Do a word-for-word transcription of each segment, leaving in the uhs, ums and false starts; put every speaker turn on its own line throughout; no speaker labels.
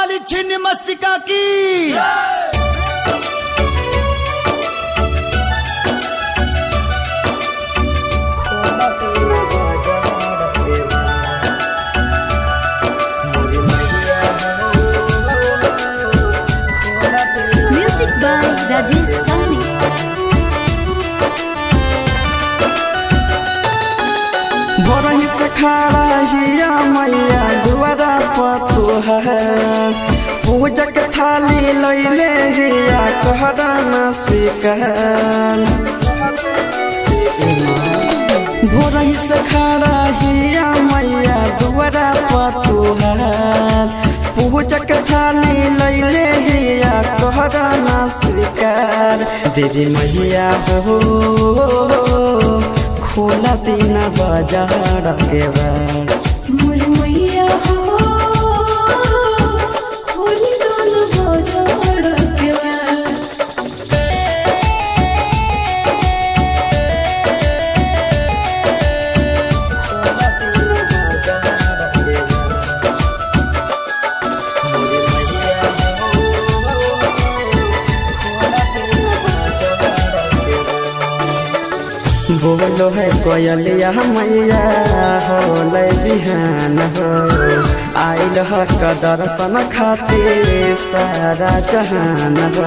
वाली छिन्न मस्तिका की
म्यूजिक बाय राजेश साहनी।
भोरही से खड़ा हिया मैया दुआरा पतु है पूजक थाली लैले हिया कहरा न स्वीकार। भोरही से खड़ा हिया मैया दुआरा पतु है पूजक थाली लैले हिया कहरा न स्वीकार। देवी मैया हो खोला तीन बाजार के बार
मोर मैया हो खोली दोनों बाजार के बार।
बोलो है कोयलिया मैया हो ले बिहान हो आइल ह दर्शन खातिर सारा जहान हो।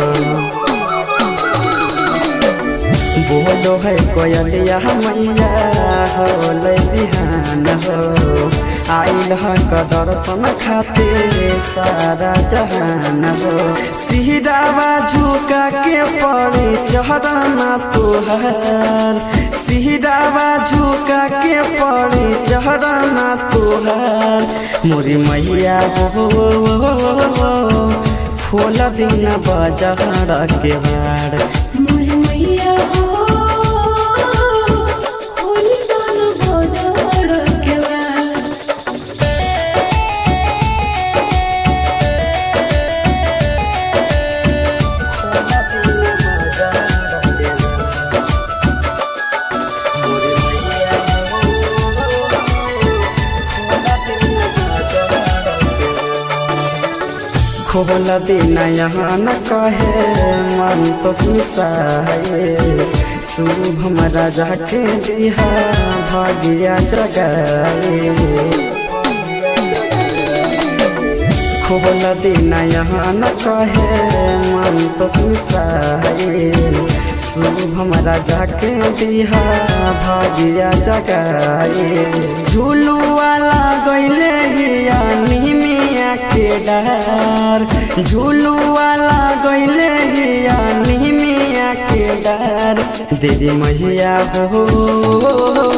बोलो है कोयलिया मैया हो ले बिहान हो आइल ह दर्शन खातिर सारा जहान हो। सिहरावा झुका के पड़े चढ़ना तुहार सिहरावा झुका के पड़े चढ़ना तुहार। मोरी मैया हो खोला दिन बाजार के बार
मोर मैया हो खोली दोनों बाजार के बार।
खोला दिन यहाँ न कहे मन तो मिसाए शुभ हमारा जाके दिहा भाग्या जगाए। खोला दिन यहाँ न कहे मन तो मिसाए शुभ हमारा जाके दिहा भाग्या जगाए। झूलू वाला गईले हिया निमिया के डार झूलू वाला गईले हिया निमिया के डार। देवी मैया हो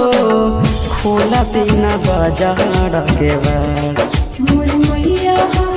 खोला तीन बाजार के बार
मोर मैया हो